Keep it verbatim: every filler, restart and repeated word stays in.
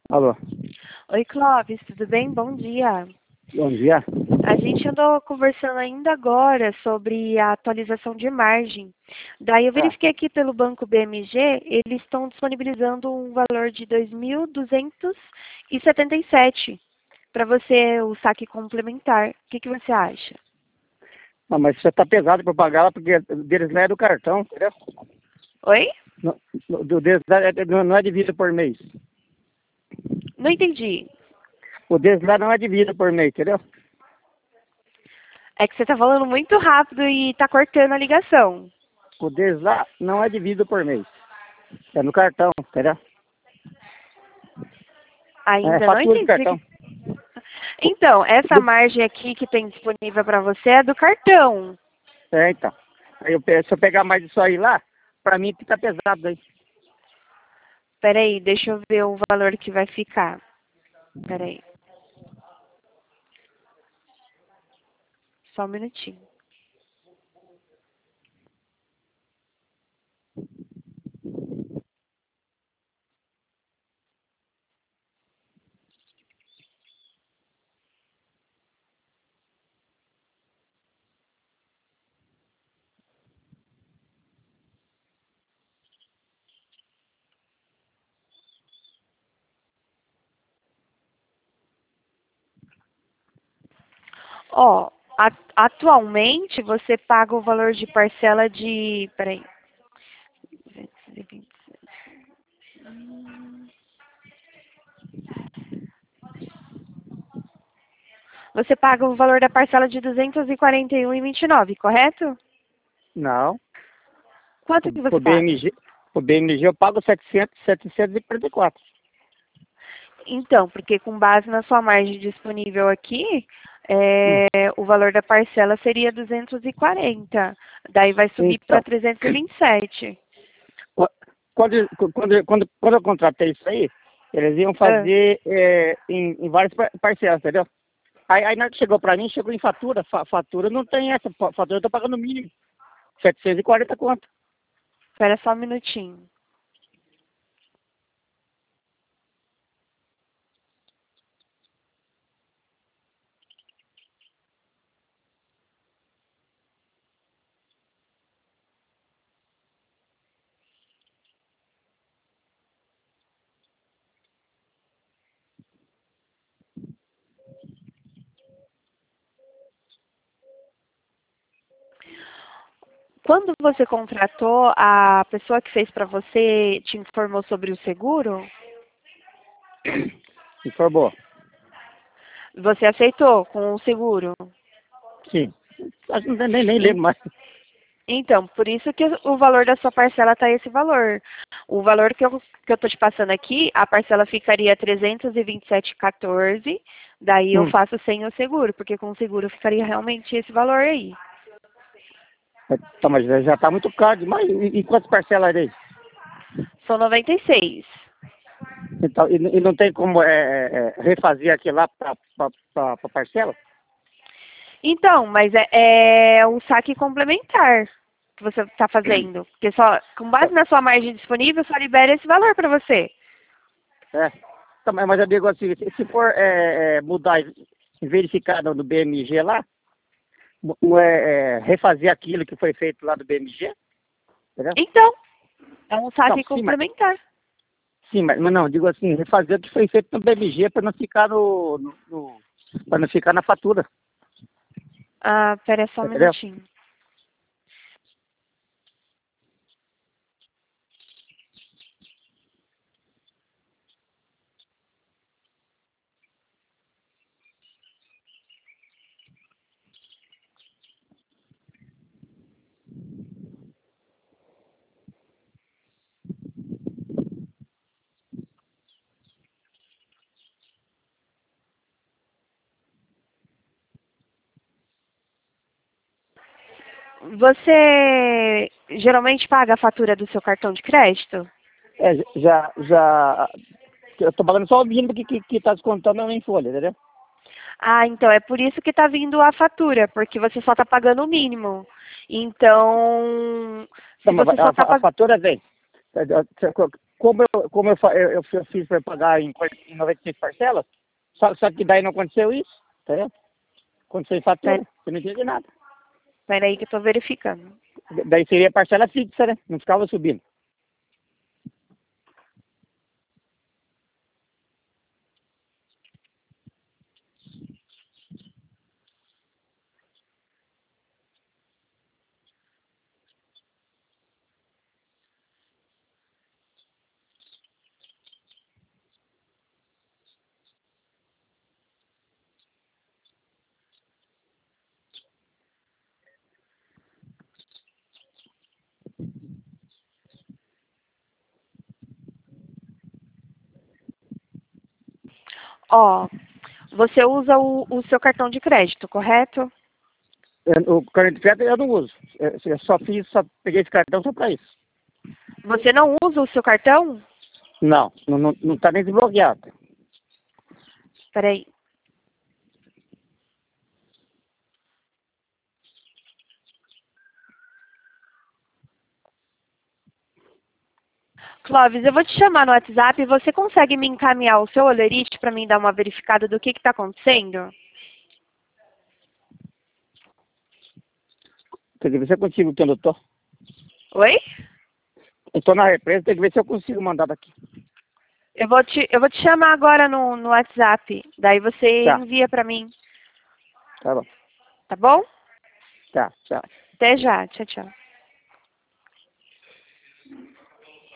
Alô, Oi, Clóvis, tudo bem? Bom dia. bom dia. A gente andou conversando ainda agora sobre a atualização de margem. Daí eu Tá. verifiquei aqui pelo Banco B M G, eles estão disponibilizando um valor de dois mil duzentos e setenta e sete para você o saque complementar. O que, que você acha? Não, mas você tá pesado para pagar lá, porque o deles não é do cartão, entendeu? Oi? No, no, do deles lá é- não não é dividido por mês. Não entendi. O deles lá não é dividido por mês, entendeu? É que você está falando muito rápido e está cortando a ligação. O deles lá não é dividido por mês. É no cartão, entendeu? É Ainda não fatura de entendi. cartão. Então, essa Do- margem aqui que tem disponível para você é do cartão. É, então. Aí eu, pe- se eu pegar mais isso aí lá, pra mim fica pesado aí. Peraí, deixa eu ver o valor que vai ficar. Peraí, só um minutinho. Ó, a- atualmente você paga o valor de parcela de. Peraí. duzentos e vinte e sete. Hum. Você paga o valor da parcela de duzentos e quarenta e um e vinte e nove, correto? Não. Quanto que O, o você paga? B M G, o B M G eu pago setecentos, setecentos e quarenta e quatro. Então, porque com base na sua margem disponível aqui, Hum. é, o valor da parcela seria duzentos e quarenta. Daí vai subir para Então, trezentos e vinte e sete. Qu- Quando, quando, quando, quando eu contratei isso aí, eles iam Ah, fazer é, em, em várias par- parcelas, entendeu? Aí, aí na hora que chegou pra mim, chegou em fatura. Fa- fatura não tem essa. fa- Fatura eu tô pagando o mínimo. setecentos e quarenta conto. espera só um minutinho. Quando você contratou, a pessoa que fez para você te informou sobre o seguro? Informou. Você aceitou com o seguro? Sim. Acho que nem, nem, nem En- lembro mais. Então, por isso que o valor da sua parcela está esse valor. O valor que eu que eu estou te passando aqui, a parcela ficaria trezentos e vinte e sete vírgula quatorze, daí eu Hum. faço sem o seguro, porque com o seguro ficaria realmente esse valor aí. Tá, mas já já tá muito caro demais. E, e quantas parcelas aí? São noventa e seis. Então, e, e não tem como é, é, é, refazer aqui lá pra, pra, pra, pra parcela? Então, mas é, é um saque complementar que você está fazendo. Porque só, com base na sua margem disponível, só libera esse valor para você. É. Então, mas mas eu digo assim, se se for é, é, mudar e verificar no, no B M G lá, mu- é, é, refazer aquilo que foi feito lá do B M G, entendeu? Então, é um Não, saque sim, mas, complementar. sim, mas mas não, digo assim, refazer o que foi feito no B M G para não ficar no, no, no para não ficar na fatura, Ah, pera só um entendeu? minutinho. Você geralmente paga a fatura do seu cartão de crédito? É, já, já, eu tô pagando só o mínimo que, que, que tá descontando em folha, entendeu? Ah, então é por isso que está vindo a fatura, porque você só está pagando o mínimo. Então, Não, se mas você a, só está a pagando. fatura vem. como eu, como eu, fa- eu, eu fi- eu fiz para pagar em, quar- em noventa e seis parcelas, só, só que daí não aconteceu isso, tá vendo? Aconteceu em fatura, Pera, você não entende nada. pera aí que eu tô verificando. Daí seria parcela fixa, né? Não ficava subindo. Ó, você usa o, o seu cartão de crédito, correto? Eu- o cartão de crédito eu não uso. Eu, eu só fiz, só peguei esse cartão só para isso. Você não usa o seu cartão? Não, não, não, não tá nem desbloqueado. Peraí. Clóvis, eu vou te chamar no WhatsApp e você consegue me encaminhar o seu olerite para mim dar uma verificada do que está acontecendo? Tem que ver se eu consigo aqui onde eu tô. Oi? Eu tô na represa, tem que ver se eu consigo mandar daqui. Eu vou te, eu vou te chamar agora no, no WhatsApp. Daí você Tá, envia para mim, tá bom. tá bom? Tá, tchau. Até já. Tchau, tchau.